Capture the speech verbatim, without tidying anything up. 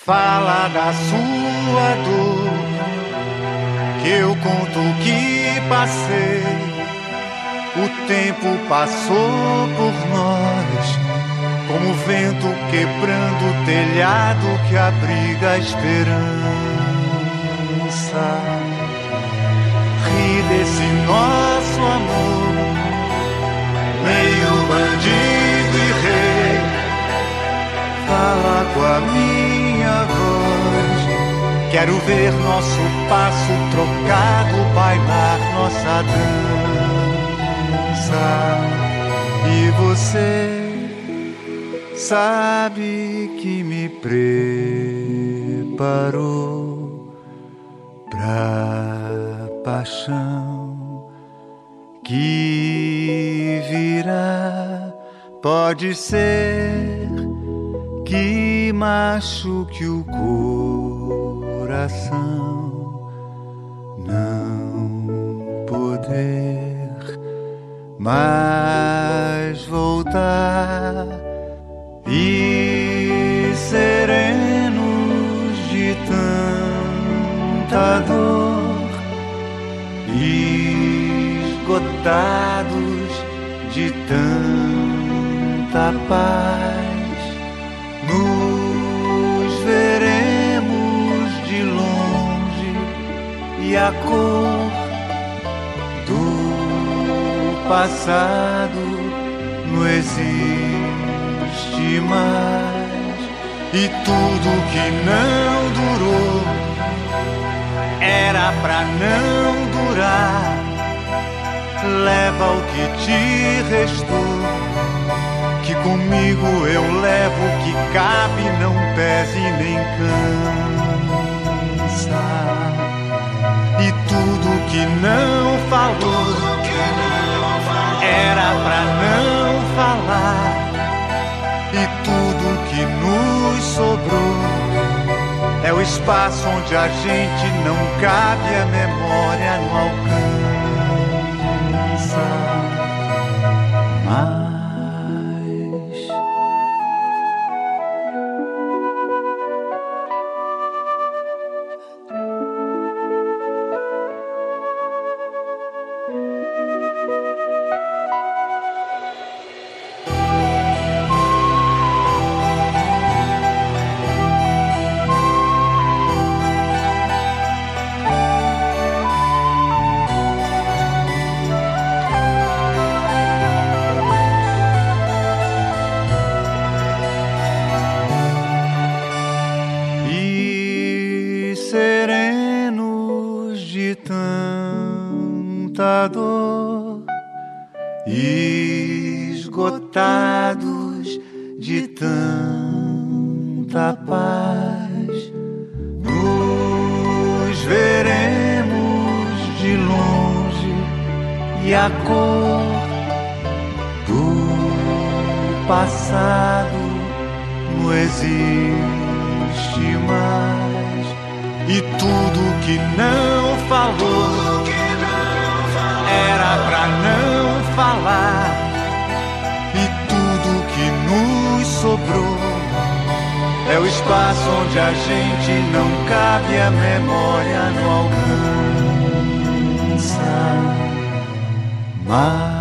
Fala da sua dor, que eu conto o que passei. O tempo passou por nós, como o vento quebrando o telhado que abriga a esperança. Ri desse nosso amor, meio bandido e rei. Fala com a minha voz, quero ver nosso passo trocado bailar nossa dança. E você sabe que me preparou pra paixão que virá. Pode ser que machuque o coração, não poder mais voltar. E serenos de tanta dor, esgotados de tanta paz, nos veremos de longe e a cor do passado não existe mais. E tudo que não durou era pra não durar. Leva o que te restou, que comigo eu levo o que cabe, não pese nem cansa. E tudo que não falou era pra não falar. E tudo que nos sobrou é o espaço onde a gente não cabe, a memória não alcança mais. Serenos de tanta dor, esgotados de tanta paz, nos veremos de longe e a cor do passado não existe mais. E tudo que não falou era pra não falar. E tudo que nos sobrou é o espaço onde a gente não cabe, a memória não alcança mais.